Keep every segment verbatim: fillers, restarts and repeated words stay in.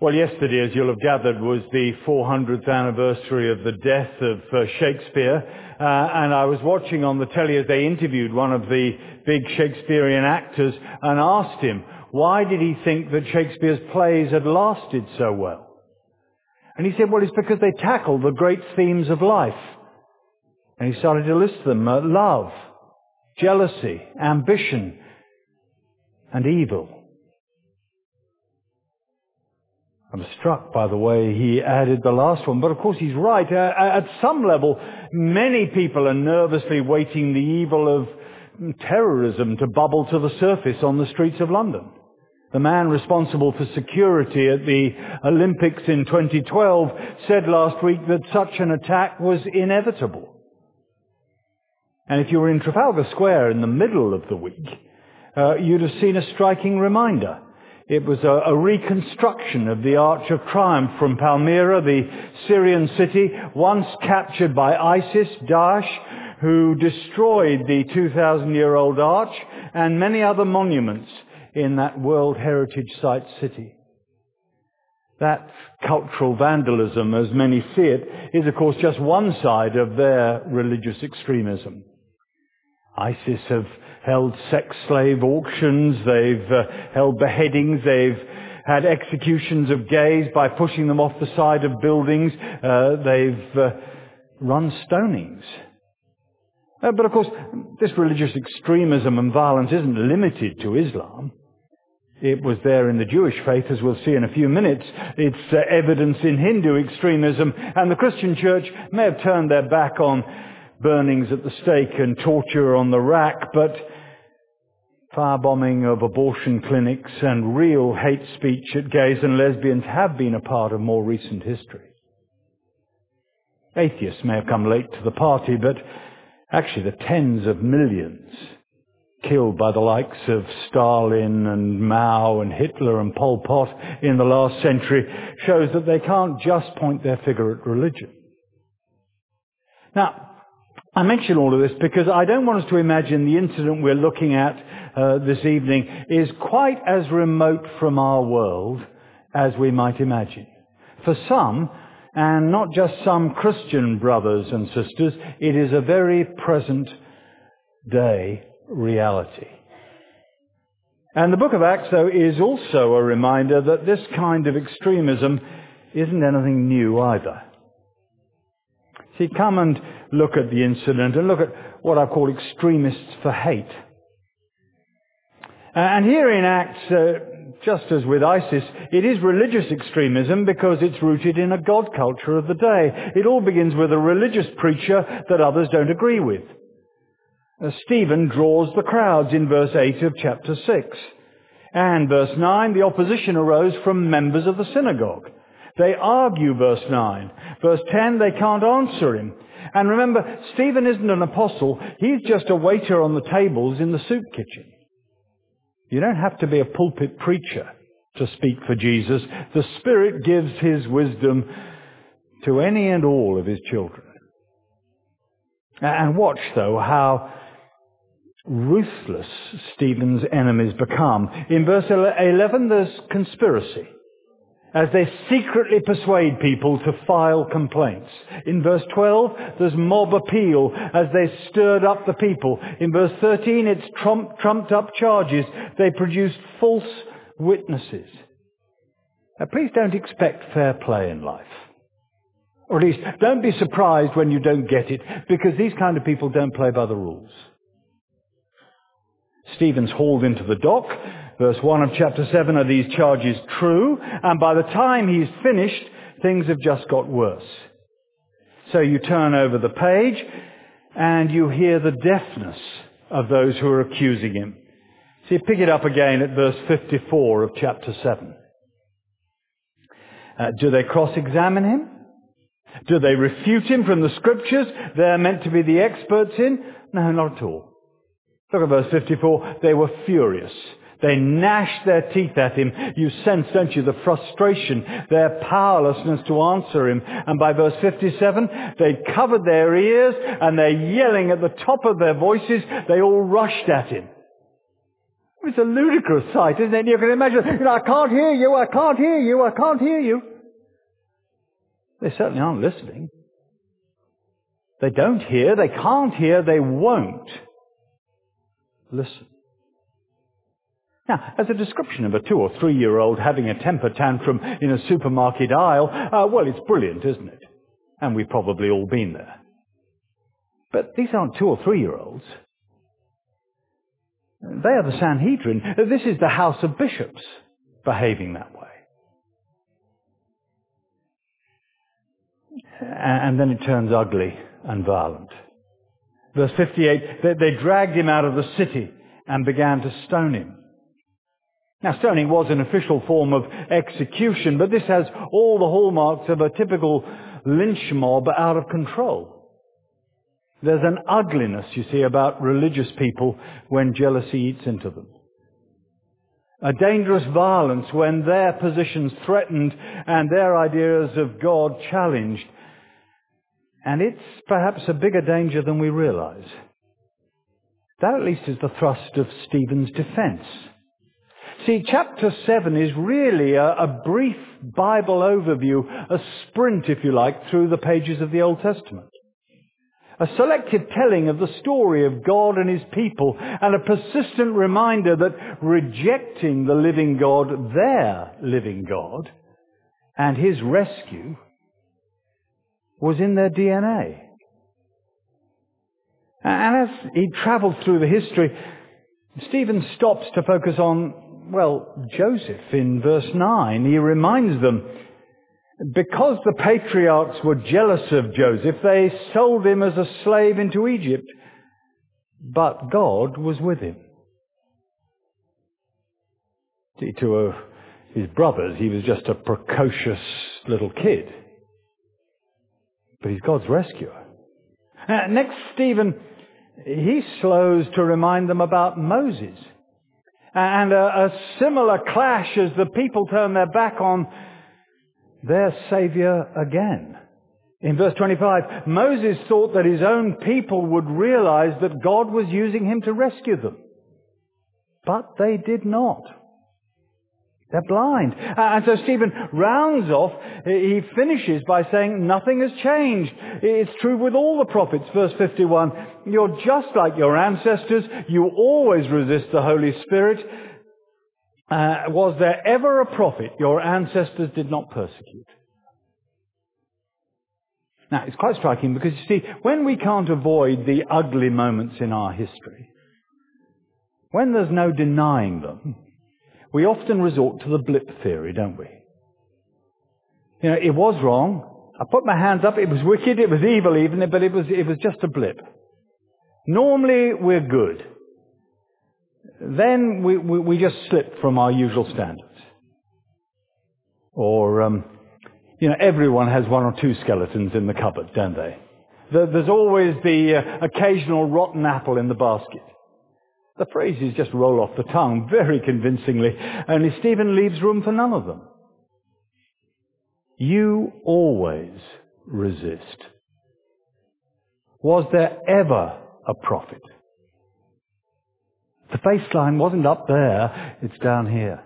Well, yesterday, as you'll have gathered, was the four hundredth anniversary of the death of uh, Shakespeare. Uh, and I was watching on the telly as they interviewed one of the big Shakespearean actors and asked him, why did he think that Shakespeare's plays had lasted so well? And he said, well, it's because they tackle the great themes of life. And he started to list them, uh, love, jealousy, ambition, and evil. I was struck by the way he added the last one, but of course he's right. Uh, at some level, many people are nervously waiting the evil of terrorism to bubble to the surface on the streets of London. The man responsible for security at the Olympics in twenty twelve said last week that such an attack was inevitable. And if you were in Trafalgar Square in the middle of the week, uh, you'd have seen a striking reminder. It was a, a reconstruction of the Arch of Triumph from Palmyra, the Syrian city, once captured by ISIS, Daesh, who destroyed the two thousand year old arch and many other monuments in that World Heritage Site city. That cultural vandalism, as many see it, is of course just one side of their religious extremism. ISIS have held sex slave auctions, they've uh, held beheadings, they've had executions of gays by pushing them off the side of buildings, uh, they've uh, run stonings. Uh, but of course, this religious extremism and violence isn't limited to Islam. It was there in the Jewish faith, as we'll see in a few minutes. It's uh, evidence in Hindu extremism, and the Christian church may have turned their back on burnings at the stake and torture on the rack, but firebombing of abortion clinics and real hate speech at gays and lesbians have been a part of more recent history. Atheists may have come late to the party, but actually the tens of millions killed by the likes of Stalin and Mao and Hitler and Pol Pot in the last century shows that they can't just point their finger at religion. Now, I mention all of this because I don't want us to imagine the incident we're looking at uh, this evening is quite as remote from our world as we might imagine. For some, and not just some Christian brothers and sisters, it is a very present day reality. And the book of Acts, though, is also a reminder that this kind of extremism isn't anything new either. See, come and look at the incident and look at what I call extremists for hate. And here in Acts, uh, just as with ISIS, it is religious extremism because it's rooted in a God culture of the day. It all begins with a religious preacher that others don't agree with. Uh, Stephen draws the crowds in verse eight of chapter six. And verse nine, the opposition arose from members of the synagogue. They argue, verse nine. Verse ten, they can't answer him. And remember, Stephen isn't an apostle. He's just a waiter on the tables in the soup kitchen. You don't have to be a pulpit preacher to speak for Jesus. The Spirit gives his wisdom to any and all of his children. And watch, though, how ruthless Stephen's enemies become. In verse eleven, there's conspiracy, as they secretly persuade people to file complaints. In verse twelve, there's mob appeal as they stirred up the people. In verse thirteen, it's trump, trumped up charges. They produced false witnesses. Now, please don't expect fair play in life. Or at least, don't be surprised when you don't get it, because these kind of people don't play by the rules. Stephen's hauled into the dock. Verse one of chapter seven, are these charges true? And by the time he's finished, things have just got worse. So you turn over the page and you hear the deafness of those who are accusing him. So you pick it up again at verse fifty-four of chapter seven. Uh, do they cross-examine him? Do they refute him from the scriptures they're meant to be the experts in? No, not at all. Look at verse fifty-four. They were furious. They gnashed their teeth at him. You sense, don't you, the frustration, their powerlessness to answer him. And by verse fifty-seven, they'd covered their ears and they're yelling at the top of their voices. They all rushed at him. It's a ludicrous sight, isn't it? You can imagine, you know, I can't hear you, I can't hear you, I can't hear you. They certainly aren't listening. They don't hear, they can't hear, they won't listen. Now, as a description of a two or three-year-old having a temper tantrum in a supermarket aisle, uh, well, it's brilliant, isn't it? And we've probably all been there. But these aren't two or three-year-olds. They are the Sanhedrin. This is the House of Bishops behaving that way. And then it turns ugly and violent. Verse fifty-eight, they, they dragged him out of the city and began to stone him. Now, stoning was an official form of execution, but this has all the hallmarks of a typical lynch mob out of control. There's an ugliness, you see, about religious people when jealousy eats into them. A dangerous violence when their positions threatened and their ideas of God challenged. And it's perhaps a bigger danger than we realize. That at least is the thrust of Stephen's defense. See, chapter seven is really a, a brief Bible overview, a sprint, if you like, through the pages of the Old Testament. A selective telling of the story of God and His people, and a persistent reminder that rejecting the living God, their living God, and His rescue was in their D N A. And as he travels through the history, Stephen stops to focus on, well, Joseph in verse nine. He reminds them, because the patriarchs were jealous of Joseph, they sold him as a slave into Egypt. But God was with him. See, to uh, his brothers, he was just a precocious little kid. But he's God's rescuer. Uh, next, Stephen, he slows to remind them about Moses. And a, a similar clash as the people turn their back on their Savior again. In verse twenty-five, Moses thought that his own people would realize that God was using him to rescue them. But they did not. They're blind. And so Stephen rounds off, he finishes by saying nothing has changed. It's true with all the prophets. Verse fifty-one, you're just like your ancestors. You always resist the Holy Spirit. Uh, was there ever a prophet your ancestors did not persecute? Now, it's quite striking because, you see, when we can't avoid the ugly moments in our history, when there's no denying them, we often resort to the blip theory, don't we? You know, it was wrong. I put my hands up. It was wicked. It was evil even, but it was, it was just a blip. Normally, we're good. Then we, we, we just slip from our usual standards. Or, um, you know, everyone has one or two skeletons in the cupboard, don't they? There's always the uh, occasional rotten apple in the basket. The phrases just roll off the tongue very convincingly, only Stephen leaves room for none of them. You always resist. Was there ever a prophet? The baseline wasn't up there, it's down here.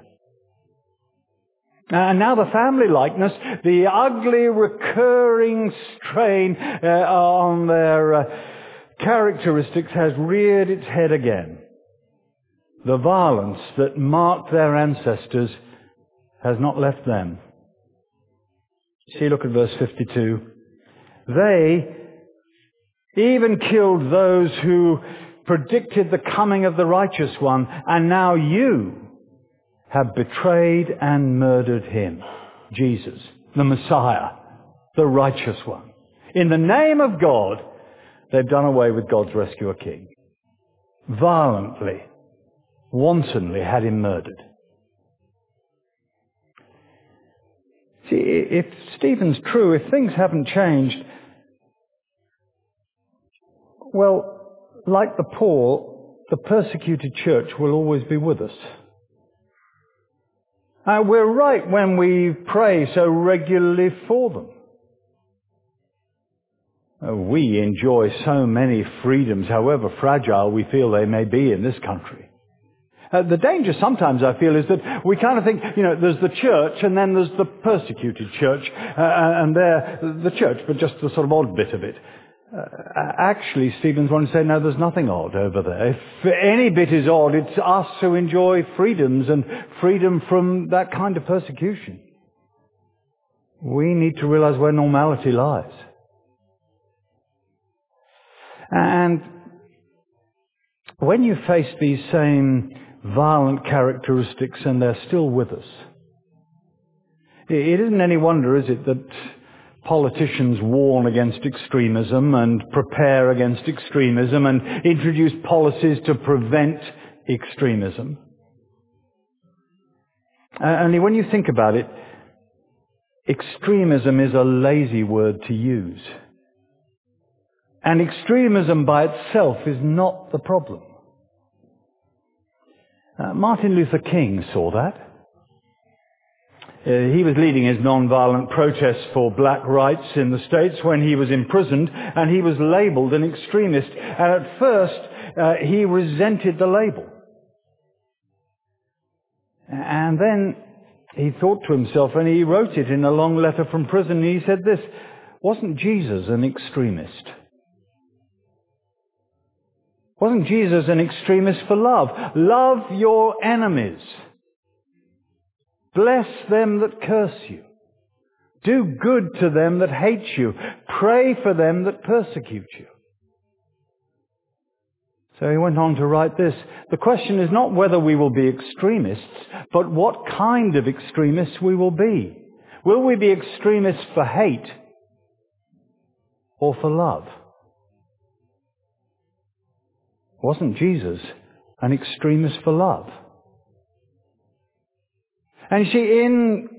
And now the family likeness, the ugly recurring strain uh, on their uh, characteristics has reared its head again. The violence that marked their ancestors has not left them. See, look at verse fifty-two. They even killed those who predicted the coming of the righteous one, and now you have betrayed and murdered him, Jesus, the Messiah, the righteous one. In the name of God, they've done away with God's rescuer king. Violently, wantonly had him murdered. See, if Stephen's true, if things haven't changed, well, like the poor, the persecuted church will always be with us. Uh, we're right when we pray so regularly for them. Uh, we enjoy so many freedoms, however fragile we feel they may be in this country. Uh, the danger sometimes, I feel, is that we kind of think, you know, there's the church and then there's the persecuted church, uh, and they're the church, but just the sort of odd bit of it. Uh, actually, Stephen's wanting to say, no, there's nothing odd over there. If any bit is odd, it's us who enjoy freedoms and freedom from that kind of persecution. We need to realize where normality lies. And when you face these same violent characteristics and they're still with us, it isn't any wonder, is it, that politicians warn against extremism and prepare against extremism and introduce policies to prevent extremism. Uh, only when you think about it, extremism is a lazy word to use. And extremism by itself is not the problem. Uh, Martin Luther King saw that. Uh, he was leading his non-violent protests for black rights in the States when he was imprisoned, and he was labelled an extremist. And at first, uh, he resented the label. And then he thought to himself, and he wrote it in a long letter from prison, and he said this: wasn't Jesus an extremist? Wasn't Jesus an extremist for love? Love your enemies. Bless them that curse you. Do good to them that hate you. Pray for them that persecute you. So he went on to write this: the question is not whether we will be extremists, but what kind of extremists we will be. Will we be extremists for hate or for love? Wasn't Jesus an extremist for love? And you see, in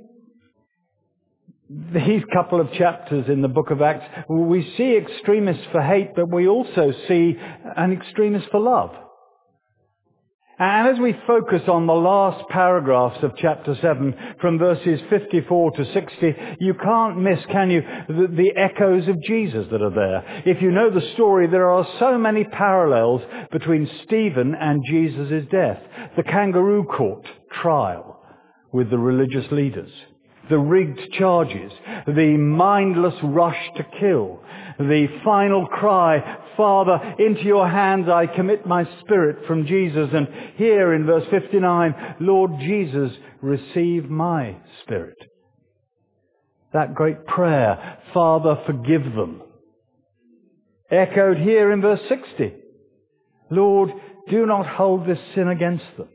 these couple of chapters in the book of Acts, we see extremists for hate, but we also see an extremist for love. And as we focus on the last paragraphs of chapter seven, from verses fifty-four to sixty, you can't miss, can you, the, the echoes of Jesus that are there. If you know the story, there are so many parallels between Stephen and Jesus' death. The kangaroo court trial with the religious leaders, the rigged charges, the mindless rush to kill, the final cry, Father, into your hands I commit my spirit, from Jesus. And here in verse fifty-nine, Lord Jesus, receive my spirit. That great prayer, Father, forgive them. Echoed here in verse sixty, Lord, do not hold this sin against them.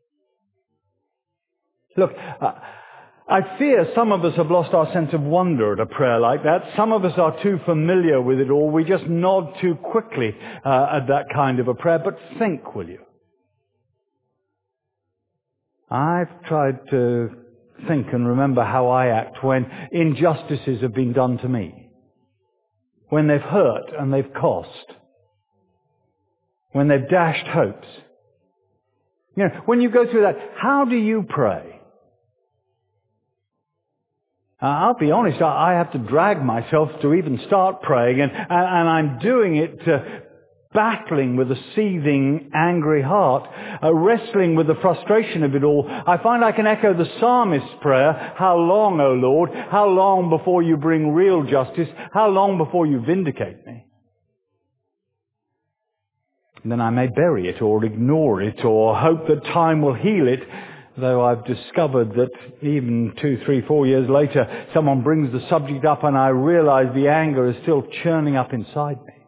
Look, uh, I fear some of us have lost our sense of wonder at a prayer like that. Some of us are too familiar with it all. We just nod too quickly uh, at that kind of a prayer. But think, will you? I've tried to think and remember how I act when injustices have been done to me, when they've hurt and they've cost, when they've dashed hopes. You know, when you go through that, how do you pray? Uh, I'll be honest, I, I have to drag myself to even start praying, and, and, and I'm doing it uh, battling with a seething, angry heart, uh, wrestling with the frustration of it all. I find I can echo the psalmist's prayer, how long, O Lord, how long before you bring real justice, how long before you vindicate me? And then I may bury it or ignore it or hope that time will heal it, though I've discovered that even two, three, four years later, someone brings the subject up and I realize the anger is still churning up inside me.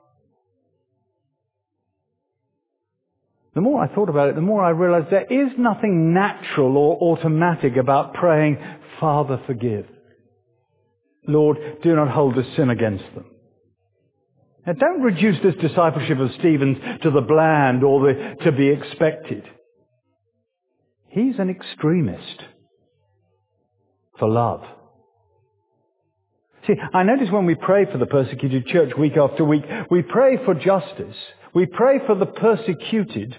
The more I thought about it, the more I realized there is nothing natural or automatic about praying, Father, forgive. Lord, do not hold this sin against them. Now, don't reduce this discipleship of Stephen's to the bland or the to be expected. He's an extremist for love. See, I notice when we pray for the persecuted church week after week, we pray for justice. We pray for the persecuted.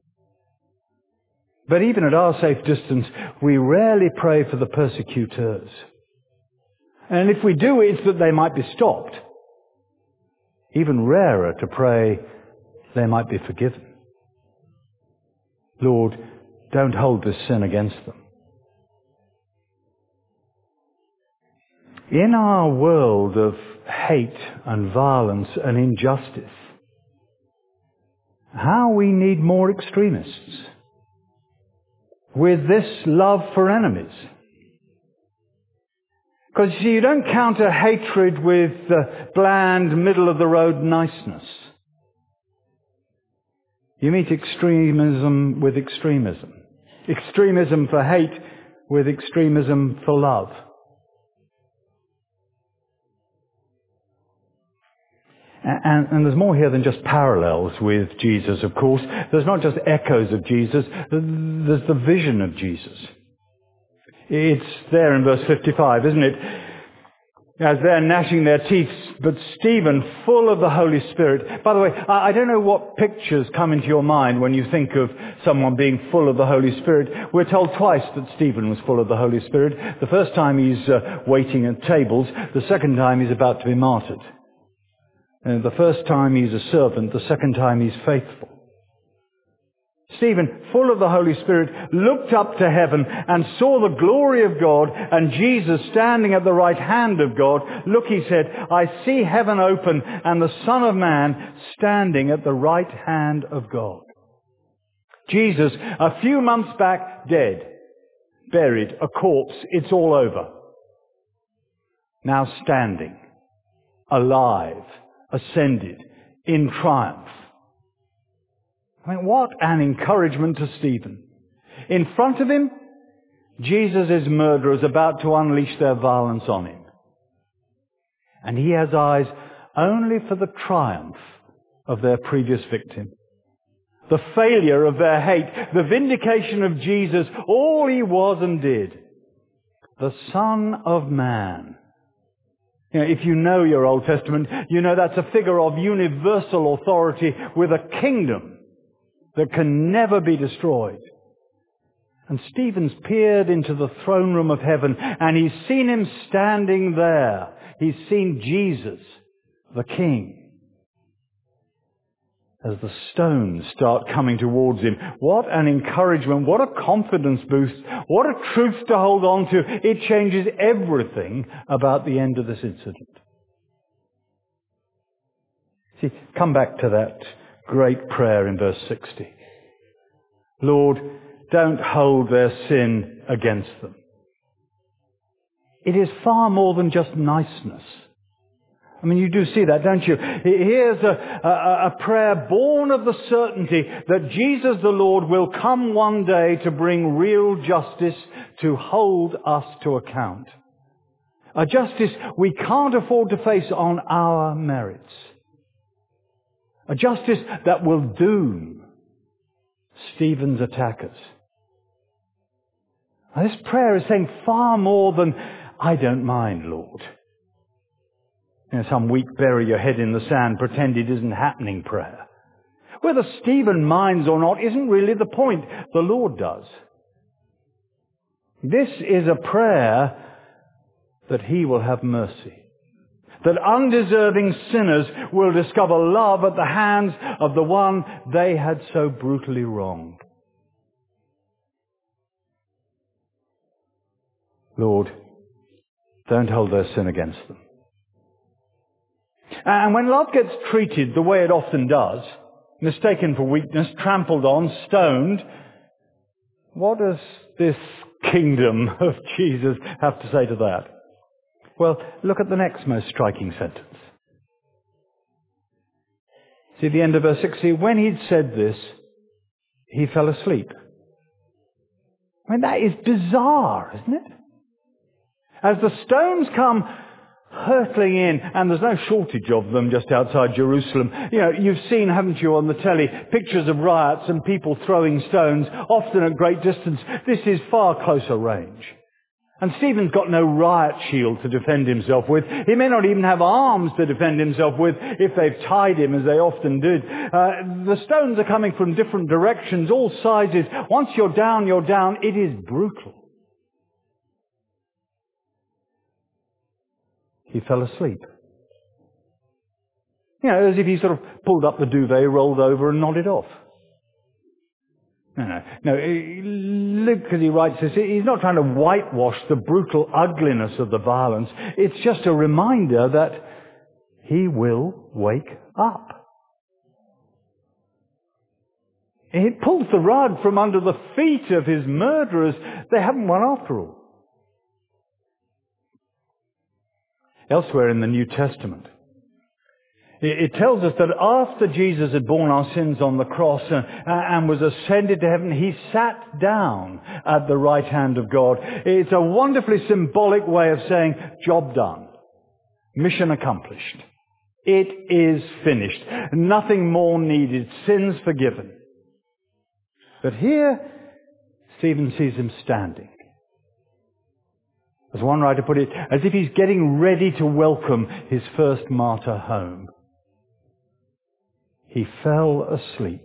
But even at our safe distance, we rarely pray for the persecutors. And if we do, it's that they might be stopped. Even rarer to pray they might be forgiven. Lord, don't hold this sin against them. In our world of hate and violence and injustice, how we need more extremists with this love for enemies. Because you don't counter hatred with uh, bland, middle-of-the-road niceness. You meet extremism with extremism. Extremism for hate with extremism for love. And, and there's more here than just parallels with Jesus, of course. There's not just echoes of Jesus. There's the vision of Jesus. It's there in verse fifty-five, isn't it? As they're gnashing their teeth, but Stephen, full of the Holy Spirit. By the way, I don't know what pictures come into your mind when you think of someone being full of the Holy Spirit. We're told twice that Stephen was full of the Holy Spirit. The first time he's uh, waiting at tables. The second time he's about to be martyred. And the first time he's a servant. The second time he's faithful. Stephen, full of the Holy Spirit, looked up to heaven and saw the glory of God and Jesus standing at the right hand of God. Look, he said, I see heaven open and the Son of Man standing at the right hand of God. Jesus, a few months back, dead, buried, a corpse, it's all over. Now standing, alive, ascended, in triumph. I mean, what an encouragement to Stephen. In front of him, Jesus' murderers about to unleash their violence on him. And he has eyes only for the triumph of their previous victim. The failure of their hate, the vindication of Jesus, all he was and did. The Son of Man. You know, if you know your Old Testament, you know that's a figure of universal authority with a kingdom that can never be destroyed. And Stephen's peered into the throne room of heaven and he's seen him standing there. He's seen Jesus, the King. As the stones start coming towards him, what an encouragement, what a confidence boost, what a truth to hold on to. It changes everything about the end of this incident. See, come back to that great prayer in verse sixty. Lord, don't hold their sin against them. It is far more than just niceness. I mean, you do see that, don't you? Here's a, a, a prayer born of the certainty that Jesus the Lord will come one day to bring real justice, to hold us to account. A justice we can't afford to face on our merits. A justice that will doom Stephen's attackers. Now, this prayer is saying far more than, I don't mind, Lord. You know, some weak bury your head in the sand, pretend it isn't happening prayer. Whether Stephen minds or not isn't really the point. The Lord does. This is a prayer that he will have mercy. That undeserving sinners will discover love at the hands of the one they had so brutally wronged. Lord, don't hold their sin against them. And when love gets treated the way it often does, mistaken for weakness, trampled on, stoned, what does this kingdom of Jesus have to say to that? Well, look at the next most striking sentence. See the end of verse sixty. When he'd said this, he fell asleep. I mean, that is bizarre, isn't it? As the stones come hurtling in, and there's no shortage of them just outside Jerusalem. You know, you've seen, haven't you, on the telly, pictures of riots and people throwing stones, often at great distance. This is far closer range. And Stephen's got no riot shield to defend himself with. He may not even have arms to defend himself with if they've tied him, as they often did. Uh, the stones are coming from different directions, all sizes. Once you're down, you're down. It is brutal. He fell asleep. You know, as if he sort of pulled up the duvet, rolled over and nodded off. No, no, no. Luke, as he writes this, he's not trying to whitewash the brutal ugliness of the violence. It's just a reminder that he will wake up. It pulls the rug from under the feet of his murderers. They haven't won after all. Elsewhere in the New Testament, it tells us that after Jesus had borne our sins on the cross and, and was ascended to heaven, he sat down at the right hand of God. It's a wonderfully symbolic way of saying, job done. Mission accomplished. It is finished. Nothing more needed. Sins forgiven. But here, Stephen sees him standing. As one writer put it, as if he's getting ready to welcome his first martyr home. He fell asleep.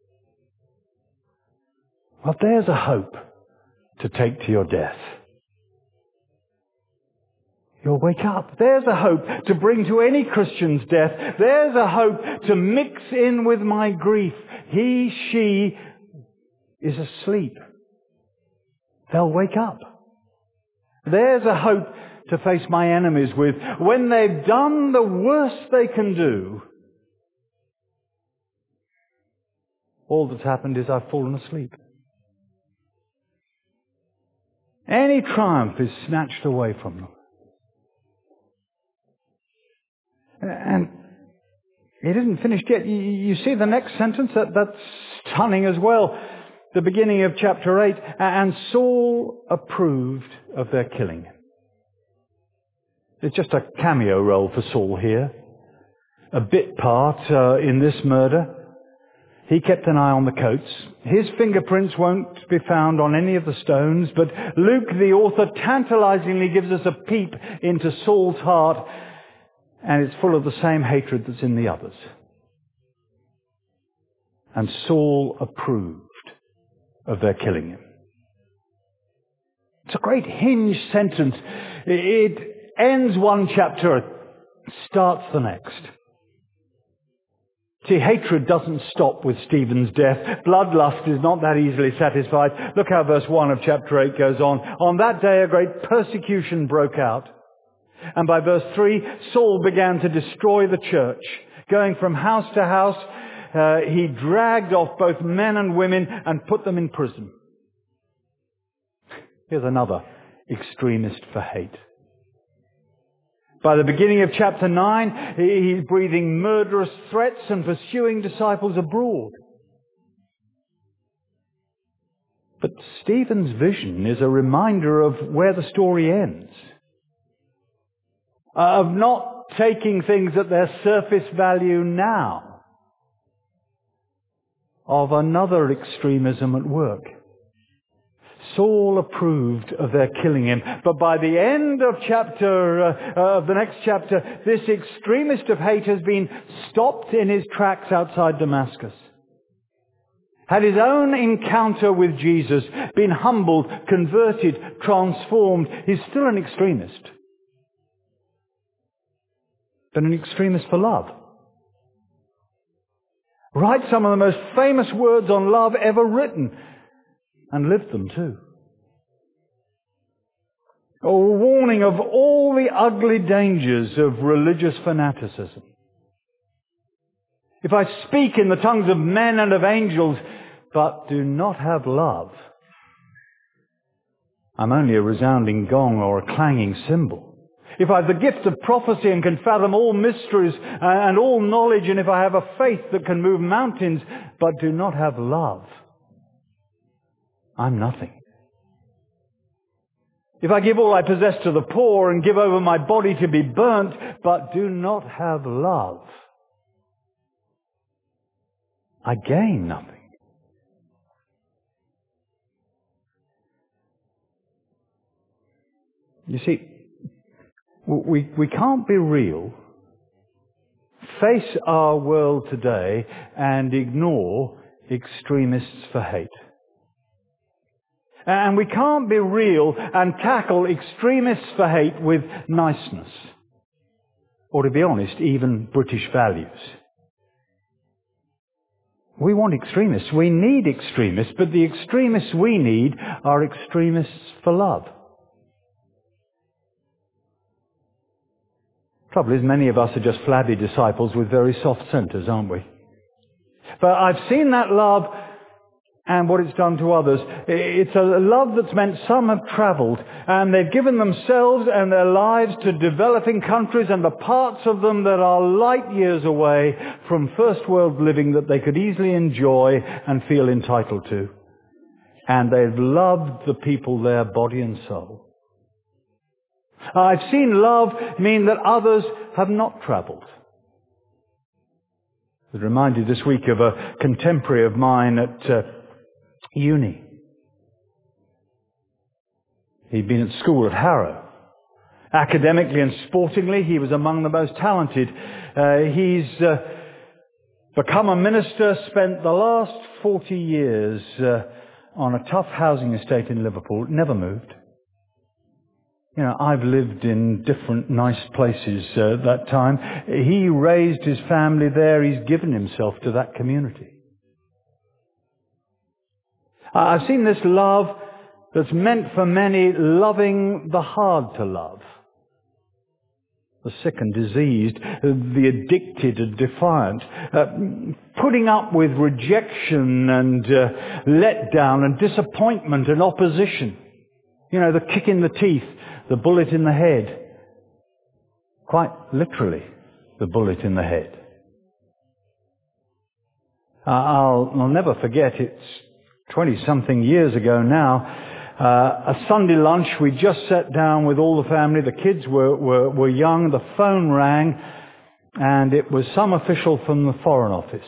Well, there's a hope to take to your death. You'll wake up. There's a hope to bring to any Christian's death. There's a hope to mix in with my grief. He, she is asleep. They'll wake up. There's a hope to face my enemies with. When they've done the worst they can do, all that's happened is I've fallen asleep. Any triumph is snatched away from them. And it isn't finished yet. You see the next sentence? That, that's stunning as well. The beginning of chapter eight. And Saul approved of their killing. It's just a cameo role for Saul here. A bit part uh, in this murder. He kept an eye on the coats. His fingerprints won't be found on any of the stones, but Luke, the author, tantalizingly gives us a peep into Saul's heart, and it's full of the same hatred that's in the others. And Saul approved of their killing him. It's a great hinge sentence. It ends one chapter, starts the next. See, hatred doesn't stop with Stephen's death. Bloodlust is not that easily satisfied. Look how verse one of chapter eight goes on. On that day a great persecution broke out. And by verse three, Saul began to destroy the church. Going from house to house, uh, he dragged off both men and women and put them in prison. Here's another extremist for hate. By the beginning of chapter nine, he's breathing murderous threats and pursuing disciples abroad. But Stephen's vision is a reminder of where the story ends. Of not taking things at their surface value now. Of another extremism at work. Saul approved of their killing him. But by the end of chapter, uh, uh, of the next chapter, this extremist of hate has been stopped in his tracks outside Damascus. Had his own encounter with Jesus, been humbled, converted, transformed. He's still an extremist. But an extremist for love. Writes some of the most famous words on love ever written. And lived them too. A warning of all the ugly dangers of religious fanaticism. If I speak in the tongues of men and of angels, but do not have love, I'm only a resounding gong or a clanging cymbal. If I have the gift of prophecy and can fathom all mysteries and all knowledge, and if I have a faith that can move mountains, but do not have love, I'm nothing. If I give all I possess to the poor and give over my body to be burnt, but do not have love, I gain nothing. You see, we, we can't be real, face our world today, and ignore extremists for hate. And we can't be real and tackle extremists for hate with niceness. Or to be honest, even British values. We want extremists. We need extremists, but the extremists we need are extremists for love. Trouble is, many of us are just flabby disciples with very soft centers, aren't we? But I've seen that love and what it's done to others. It's a love that's meant some have travelled and they've given themselves and their lives to developing countries and the parts of them that are light years away from first world living that they could easily enjoy and feel entitled to. And they've loved the people there, body and soul. I've seen love mean that others have not travelled. I was reminded this week of a contemporary of mine at uh, uni. He'd been at school at Harrow. Academically and sportingly, he was among the most talented. Uh, he's uh, become a minister, spent the last forty years uh, on a tough housing estate in Liverpool, never moved. You know, I've lived in different nice places uh, at that time. He raised his family there. He's given himself to that community. I've seen this love that's meant for many, loving the hard to love. The sick and diseased, the addicted and defiant, uh, putting up with rejection and uh, letdown and disappointment and opposition. You know, the kick in the teeth, the bullet in the head. Quite literally, the bullet in the head. Uh, I'll, I'll never forget, it's twenty-something years ago now, uh, a Sunday lunch. We just sat down with all the family. The kids were, were, were young. The phone rang, and it was some official from the Foreign Office.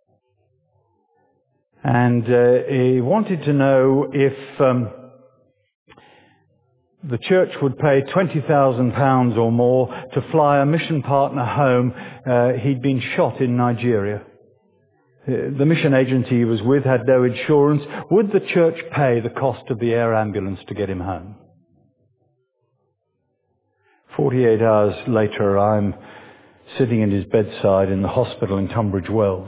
And uh, he wanted to know if um, the church would pay twenty thousand pounds or more to fly a mission partner home. Uh, he'd been shot in Nigeria. The mission agency he was with had no insurance. Would the church pay the cost of the air ambulance to get him home? Forty-eight hours later, I'm sitting in his bedside in the hospital in Tunbridge Wells.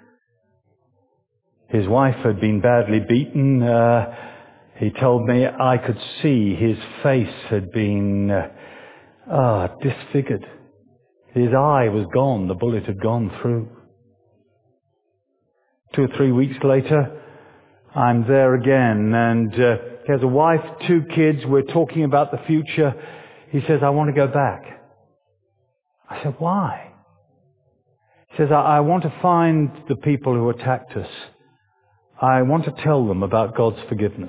His wife had been badly beaten. Uh, he told me I could see his face had been uh, ah, disfigured. His eye was gone. The bullet had gone through. Two or three weeks later, I'm there again, and uh, he has a wife, two kids. We're talking about the future. He says, I want to go back. I said, why? He says, I, I want to find the people who attacked us. I want to tell them about God's forgiveness.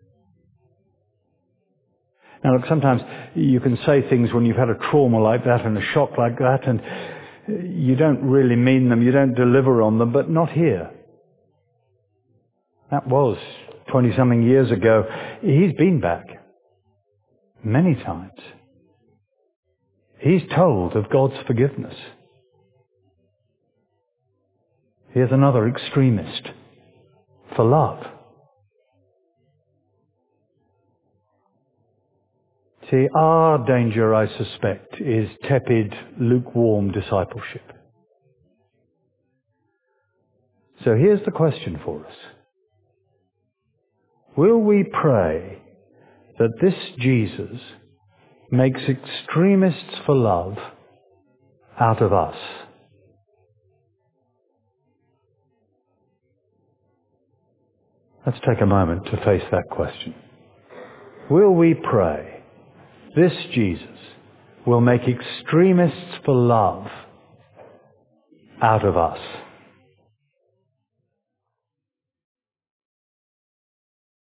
Now, look, sometimes you can say things when you've had a trauma like that and a shock like that, and you don't really mean them, you don't deliver on them, but not here. That was twenty-something years ago. He's been back many times. He's told of God's forgiveness. Here's another extremist for love. See, our danger, I suspect, is tepid, lukewarm discipleship. So here's the question for us. Will we pray that this Jesus makes extremists for love out of us? Let's take a moment to face that question. Will we pray this Jesus will make extremists for love out of us?